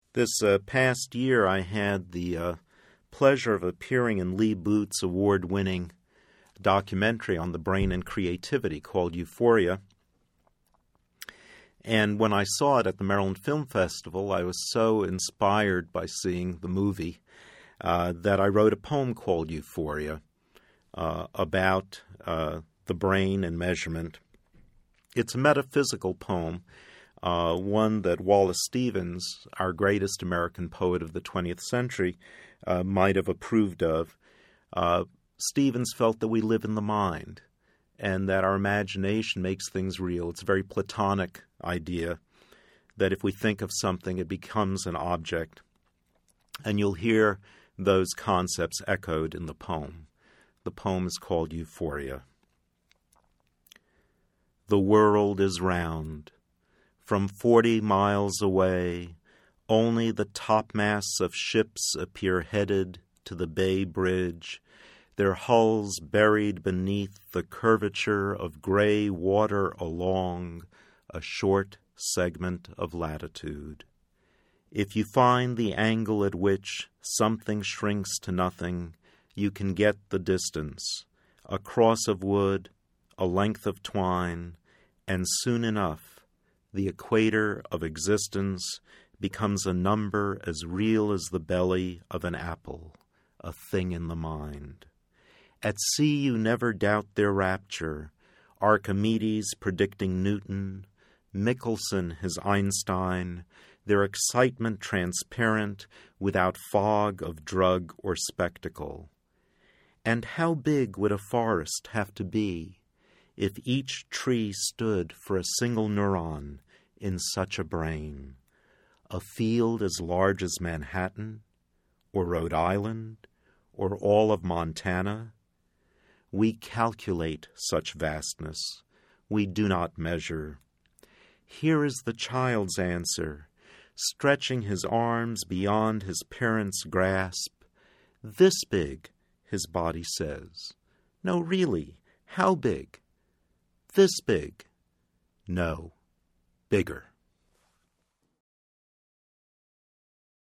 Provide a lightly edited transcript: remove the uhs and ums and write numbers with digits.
This past year, I had the pleasure of appearing in Lee Booth's award-winning documentary on the brain and creativity called Euphoria. And when I saw it at the Maryland Film Festival, I was so inspired by seeing the movie that I wrote a poem called Euphoria about the brain and measurement. It's a metaphysical poem, one that Wallace Stevens, our greatest American poet of the 20th century, might have approved of. Stevens felt that we live in the mind and that our imagination makes things real. It's a very Platonic idea that if we think of something, it becomes an object. And you'll hear those concepts echoed in the poem. The poem is called Euphoria. The world is round. From 40 miles away, only the topmasts of ships appear headed to the Bay Bridge, their hulls buried beneath the curvature of gray water along a short segment of latitude. If you find the angle at which something shrinks to nothing, you can get the distance, a cross of wood, a length of twine, and soon enough, the equator of existence becomes a number as real as the belly of an apple, a thing in the mind. At sea you never doubt their rapture, Archimedes predicting Newton, Michelson his Einstein, their excitement transparent without fog of drug or spectacle. And how big would a forest have to be if each tree stood for a single neuron in such a brain? A field as large as Manhattan, or Rhode Island, or all of Montana? We calculate such vastness. We do not measure. Here is the child's answer, stretching his arms beyond his parents' grasp. This big, his body says. No, really, how big? This big. No, bigger.